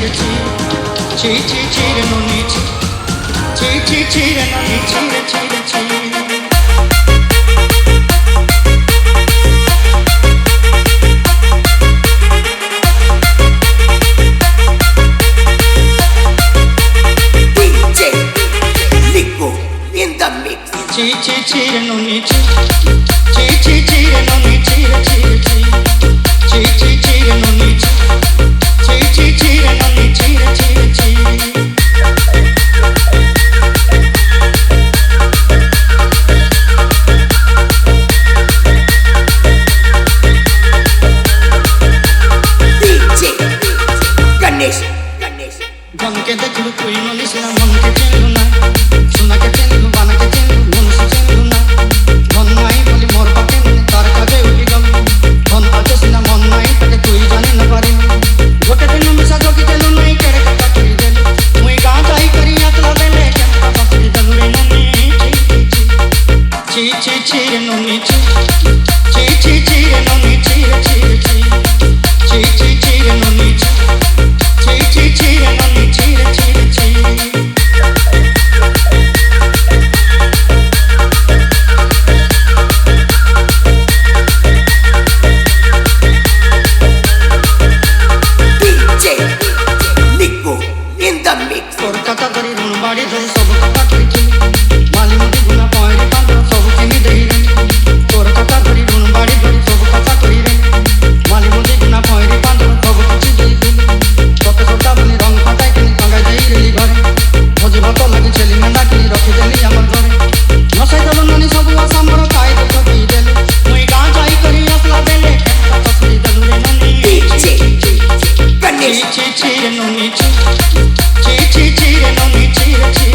Lico in the mix. DJ Ganesh. Gam ke dekhu koi manis na man ke chelu na suna ke chelu bana ke chelu mun se chelu na mon nai boli mor pake ne tar kaje uti gam mon ache sina mon nai take tui jani na pare gote din misa jogi delu nai kere ka kari delu mui ga jai kari atla dele ke ka pasri delu re nani chi re nani chi re nani chi re nani DJ Lico in the mix. Kolkata kari run badi dhari sab kata kari mali mudi guna pairi panda sab kini dehi Kolkata kari run badi dhari sab kata kari mali mudi guna pairi panda sab kichi dehi sote sota bani rang patai kini tanga dehi reli ghare bhoji bhato lagi cheli menda kini rakhi deli amar ghare nasai dalo nani sabu asambar kai dekho dehi delu mui ga jai kari asla dele ka pasri delu re nani DJ Ganesh. chi re nani chi re nani chi re nani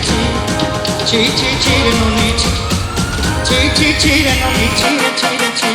chi re nani